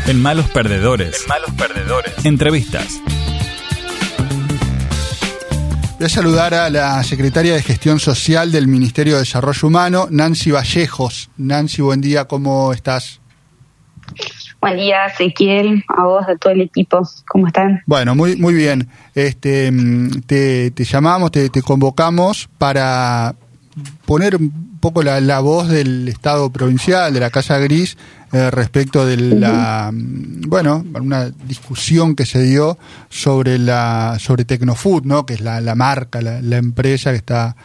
En Malos Perdedores. Entrevistas. Voy a saludar a la secretaria de Gestión Social del Ministerio de Desarrollo Humano, Nancy Vallejos. Nancy, buen día, ¿cómo estás? Buen día, Ezequiel, a vos, a todo el equipo, ¿cómo están? Bueno, muy bien. Te llamamos, te convocamos para poner un poco la voz del Estado provincial, de la Casa Gris, respecto de una discusión que se dio sobre Tecnofood, ¿no? Que es la marca, la empresa que está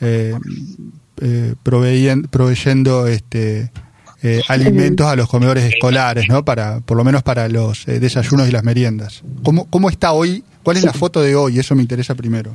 proveyendo alimentos a los comedores escolares, ¿no? Por lo menos para los desayunos y las meriendas. ¿Cómo está hoy? ¿Cuál es la foto de hoy? Eso me interesa primero.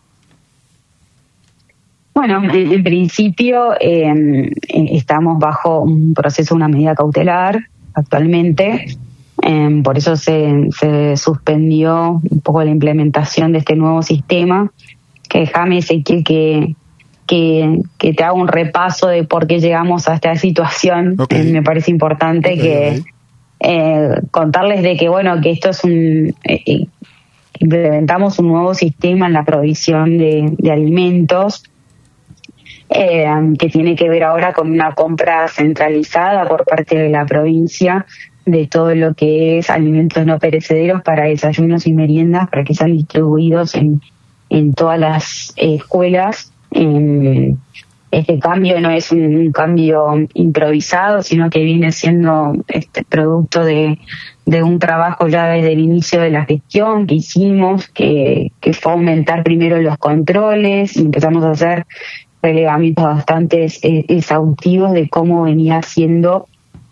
Bueno, en principio estamos bajo un proceso, una medida cautelar actualmente. Por eso se suspendió un poco la implementación de este nuevo sistema. Que déjame, Ezequiel, que te haga un repaso de por qué llegamos a esta situación. Okay. Me parece importante contarles de que esto es implementamos un nuevo sistema en la provisión de alimentos que tiene que ver ahora con una compra centralizada por parte de la provincia de todo lo que es alimentos no perecederos para desayunos y meriendas, para que sean distribuidos en todas las escuelas. Este cambio no es un cambio improvisado, sino que viene siendo producto de un trabajo ya desde el inicio de la gestión que hicimos, que fue aumentar primero los controles y empezamos a hacer relevamientos bastante exhaustivos de cómo venía siendo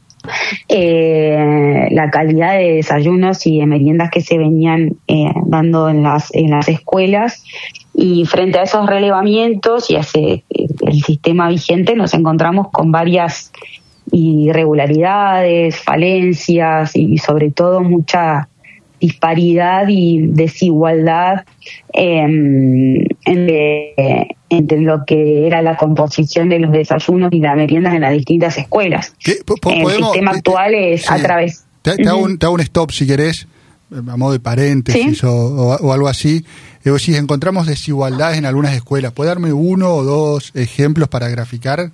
la calidad de desayunos y de meriendas que se venían dando en las escuelas. Y frente a esos relevamientos y a el sistema vigente nos encontramos con varias irregularidades, falencias y sobre todo mucha disparidad y desigualdad entre lo que era la composición de los desayunos y las meriendas en las distintas escuelas. El sistema actual es a través... Te hago un stop si querés, a modo de paréntesis. ¿Sí? o algo así. Si encontramos desigualdades en algunas escuelas, ¿puede darme uno o dos ejemplos para graficar?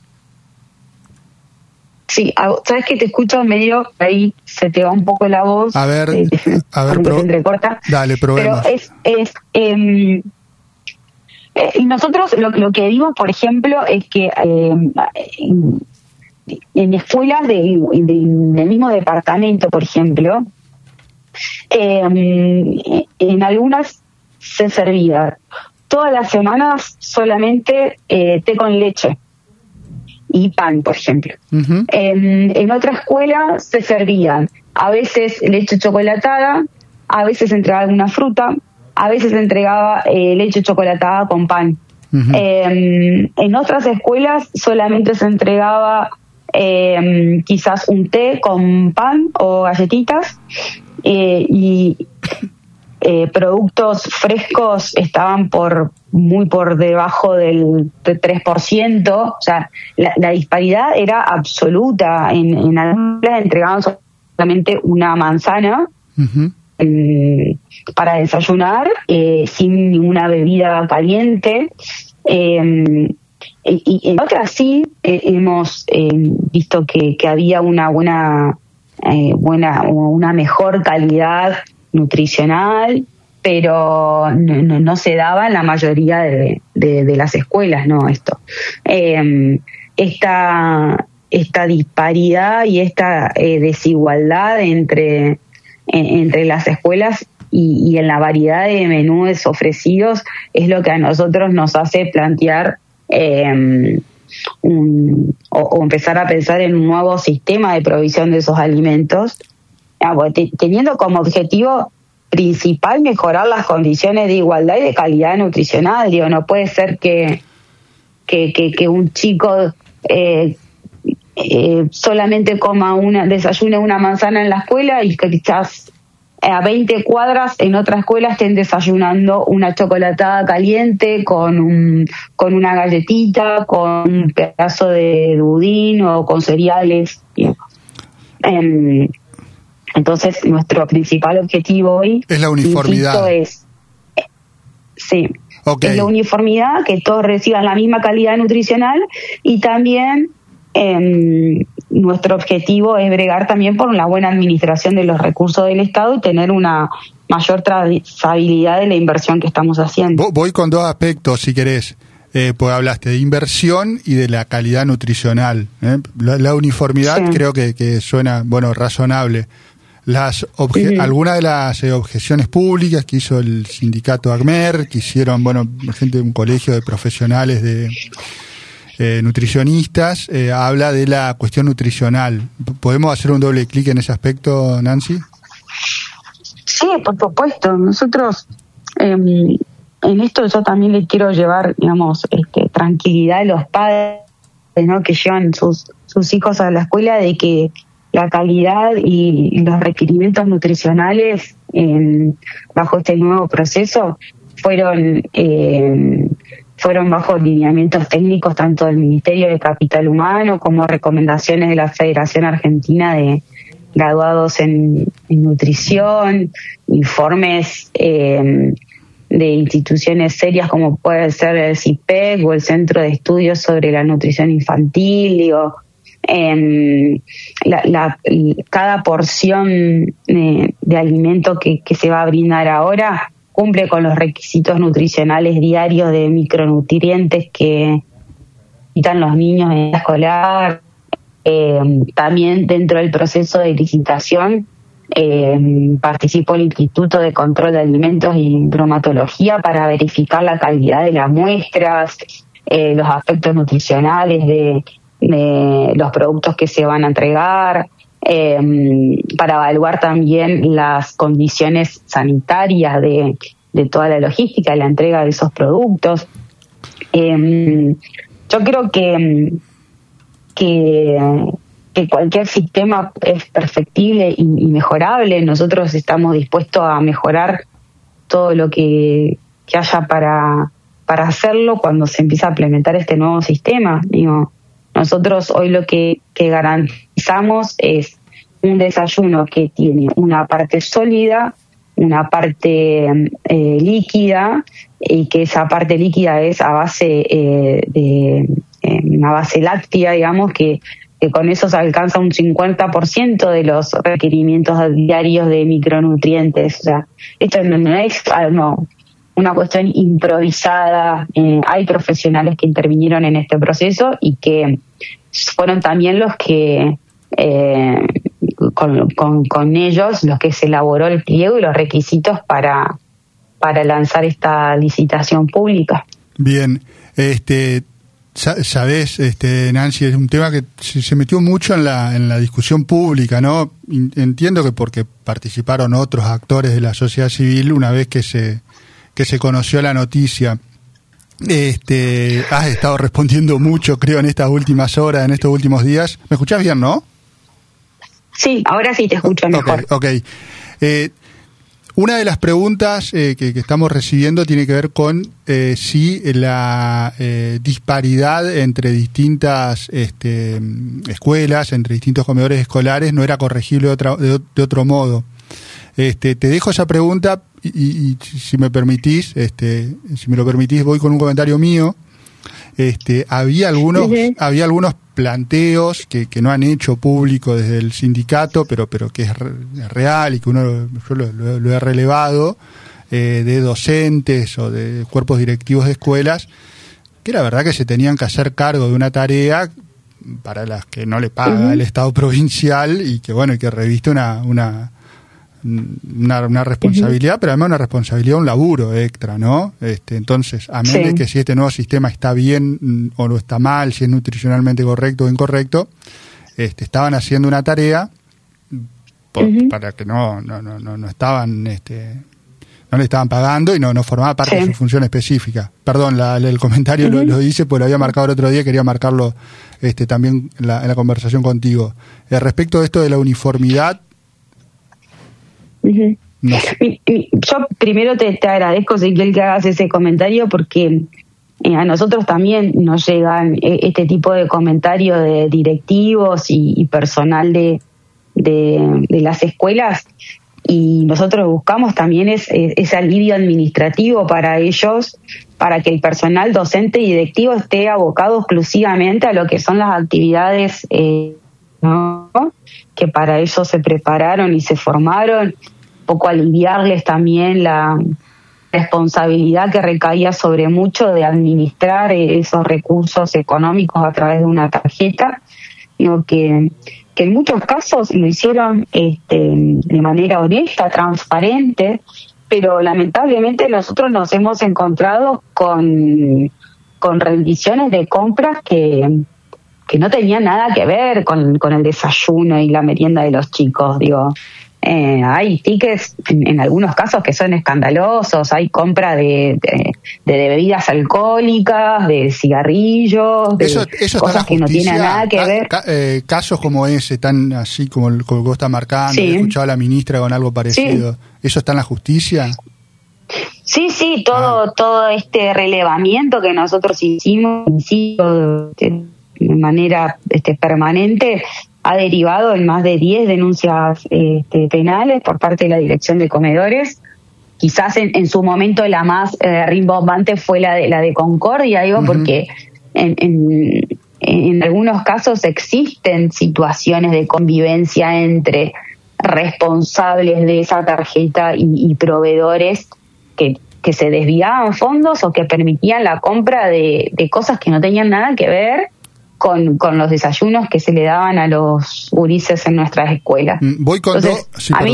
Sí, sabes que te escucho medio, ahí se te va un poco la voz. A ver, se entrecorta. Dale, probemos. Pero y nosotros lo que vimos, por ejemplo, es que en escuelas del mismo departamento, por ejemplo, en algunas se servía todas las semanas solamente té con leche y pan, por ejemplo. Uh-huh. En otra escuela se servían a veces leche chocolatada, a veces entregaba alguna fruta, a veces entregaba leche chocolatada con pan. Uh-huh. En otras escuelas solamente se entregaba quizás un té con pan o galletitas, y productos frescos estaban muy por debajo del 3%, o sea, la disparidad era absoluta. En algunas entregaban solamente una manzana. Uh-huh. Para desayunar, sin ninguna bebida caliente, y en otras sí hemos visto que había una mejor calidad nutricional, pero no se daba en la mayoría de las escuelas, ¿no? Esta disparidad y esta desigualdad entre las escuelas y en la variedad de menús ofrecidos es lo que a nosotros nos hace plantear o empezar a pensar en un nuevo sistema de provisión de esos alimentos, teniendo como objetivo principal mejorar las condiciones de igualdad y de calidad nutricional. No puede ser que un chico solamente desayune una manzana en la escuela y que quizás a 20 cuadras en otra escuela estén desayunando una chocolatada caliente con una galletita, con un pedazo de budín o con cereales. Entonces, nuestro principal objetivo hoy es la uniformidad. Es la uniformidad, que todos reciban la misma calidad nutricional, y también nuestro objetivo es bregar también por una buena administración de los recursos del Estado y tener una mayor trazabilidad de la inversión que estamos haciendo. Voy con dos aspectos, si querés. Pues hablaste de inversión y de la calidad nutricional. La uniformidad creo que suena, razonable. Algunas de las objeciones públicas que hizo el sindicato ACMER, que hicieron, gente de un colegio de profesionales de nutricionistas, habla de la cuestión nutricional. ¿Podemos hacer un doble clic en ese aspecto, Nancy? Sí, por supuesto. Nosotros en esto yo también le quiero llevar, tranquilidad a los padres, ¿no?, que llevan sus hijos a la escuela, de que la calidad y los requerimientos nutricionales bajo este nuevo proceso fueron bajo lineamientos técnicos tanto del Ministerio de Capital Humano como recomendaciones de la Federación Argentina de Graduados en Nutrición, informes de instituciones serias como puede ser el CIPEC o el Centro de Estudios sobre la Nutrición Infantil. Cada porción de alimento que se va a brindar ahora cumple con los requisitos nutricionales diarios de micronutrientes que necesitan los niños en la escolar. También dentro del proceso de licitación participó el Instituto de Control de Alimentos y Bromatología para verificar la calidad de las muestras, los aspectos nutricionales de los productos que se van a entregar, para evaluar también las condiciones sanitarias de toda la logística de la entrega de esos productos. Yo creo que cualquier sistema es perfectible y mejorable. Nosotros estamos dispuestos a mejorar todo lo que haya para hacerlo cuando se empieza a implementar este nuevo sistema. Nosotros hoy lo que garantizamos es un desayuno que tiene una parte sólida, una parte líquida, y que esa parte líquida es a base de una base láctea, digamos, que con eso se alcanza un 50% de los requerimientos diarios de micronutrientes. O sea, esto no es una cuestión improvisada. Hay profesionales que intervinieron en este proceso y que fueron también los que con ellos los que se elaboró el pliego y los requisitos para lanzar esta licitación pública. Bien, sabés, Nancy, es un tema que se metió mucho en la discusión pública, ¿no? Entiendo que porque participaron otros actores de la sociedad civil una vez que se conoció la noticia. Has estado respondiendo mucho, creo, en estas últimas horas, en estos últimos días. ¿Me escuchás bien, no? Sí, ahora sí te escucho mejor. Okay. Una de las preguntas que estamos recibiendo tiene que ver con si la disparidad entre distintas escuelas, entre distintos comedores escolares, no era corregible de otro modo. Te dejo esa pregunta y si me permitís, voy con un comentario mío. Había algunos planteos que no han hecho público desde el sindicato, pero que es real y que yo lo he relevado, de docentes o de cuerpos directivos de escuelas, que la verdad que se tenían que hacer cargo de una tarea para las que no le paga el Estado provincial y que que reviste una responsabilidad, pero además una responsabilidad, un laburo extra, ¿no? Entonces, a menos de que si este nuevo sistema está bien o no está mal, si es nutricionalmente correcto o incorrecto, estaban haciendo una tarea para que no estaban, no le estaban pagando y no formaba parte de su función específica. Perdón, el comentario lo hice porque lo había marcado el otro día, quería marcarlo también en la conversación contigo. Respecto de esto de la uniformidad, no. Yo primero te agradezco, Ezequiel, que hagas ese comentario, porque a nosotros también nos llegan este tipo de comentarios de directivos y personal de de las escuelas, y nosotros buscamos también ese alivio administrativo para ellos, para que el personal docente y directivo esté abocado exclusivamente a lo que son las actividades ¿no? que para ellos se prepararon y se formaron, un poco aliviarles también la responsabilidad que recaía sobre mucho de administrar esos recursos económicos a través de una tarjeta. Digo que en muchos casos lo hicieron de manera honesta, transparente, pero lamentablemente nosotros nos hemos encontrado con rendiciones de compras que no tenían nada que ver con el desayuno y la merienda de los chicos. Digo, hay tickets en algunos casos que son escandalosos, hay compra de bebidas alcohólicas, de cigarrillos, de eso cosas que no tienen nada que ver. Casos como ese, tan así como el que vos estás marcando, Sí. he escuchado a la ministra con algo parecido, Sí. ¿eso está en la justicia? Sí, todo este relevamiento que nosotros hicimos de manera permanente ha derivado en más de 10 denuncias penales por parte de la Dirección de Comedores. Quizás en su momento la más rimbombante fue la de Concordia, digo, porque en algunos casos existen situaciones de convivencia entre responsables de esa tarjeta y proveedores que se desviaban fondos o que permitían la compra de cosas que no tenían nada que ver con los desayunos que se le daban a los gurises en nuestras escuelas. Voy con Entonces, sí, a mí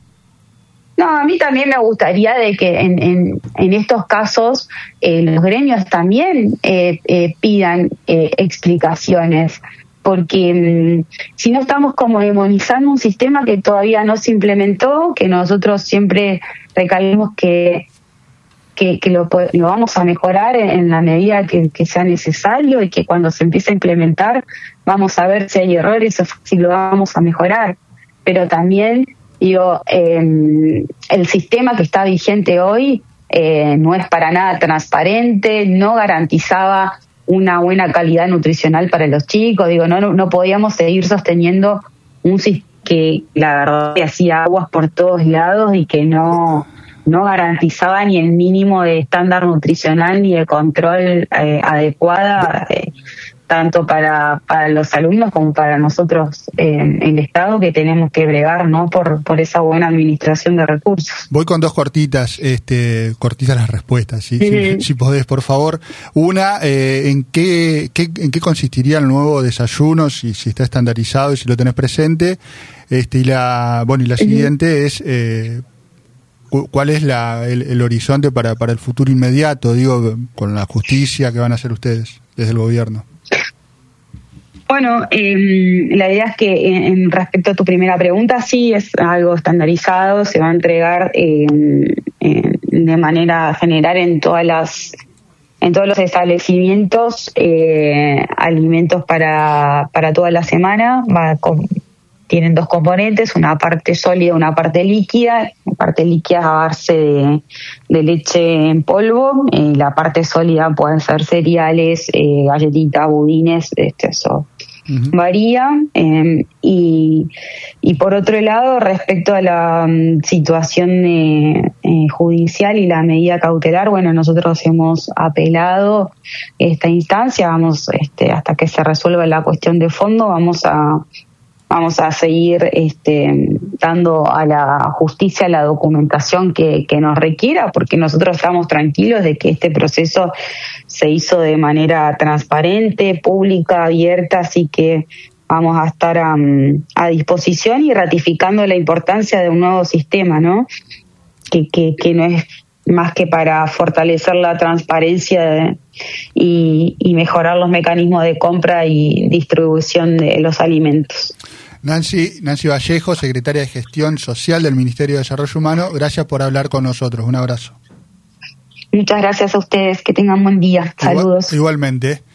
también me gustaría de que en estos casos los gremios también pidan explicaciones, porque si no estamos como demonizando un sistema que todavía no se implementó, que nosotros siempre recalcamos que lo vamos a mejorar en la medida que sea necesario, y que cuando se empiece a implementar vamos a ver si hay errores o si lo vamos a mejorar. Pero también, digo, el sistema que está vigente hoy no es para nada transparente, no garantizaba una buena calidad nutricional para los chicos. Digo, no podíamos seguir sosteniendo un sistema que la verdad que hacía aguas por todos lados y que no garantizaba ni el mínimo de estándar nutricional ni de control adecuada, tanto para los alumnos como para nosotros el Estado, que tenemos que bregar, ¿no?, por esa buena administración de recursos. Voy con dos cortitas las respuestas, ¿sí? Si podés, por favor. Una, ¿en qué consistiría el nuevo desayuno, si está estandarizado y si lo tenés presente? Y la siguiente es ¿cuál es el horizonte para el futuro inmediato, digo, con la justicia que van a hacer ustedes desde el gobierno? Bueno, la idea es que en respecto a tu primera pregunta, sí es algo estandarizado, se va a entregar de manera general en todos los establecimientos alimentos para toda la semana. Tienen dos componentes, una parte sólida y una parte líquida. La parte líquida es a base de leche en polvo, la parte sólida pueden ser cereales, galletitas, budines, eso varía. Y por otro lado, respecto a la situación judicial y la medida cautelar, bueno, nosotros hemos apelado esta instancia, vamos hasta que se resuelva la cuestión de fondo, vamos a seguir dando a la justicia la documentación que nos requiera, porque nosotros estamos tranquilos de que este proceso se hizo de manera transparente, pública, abierta, así que vamos a estar a disposición y ratificando la importancia de un nuevo sistema, ¿no? Que no es más que para fortalecer la transparencia y mejorar los mecanismos de compra y distribución de los alimentos. Nancy Vallejo, secretaria de Gestión Social del Ministerio de Desarrollo Humano, gracias por hablar con nosotros. Un abrazo. Muchas gracias a ustedes, que tengan buen día. Saludos. Igualmente.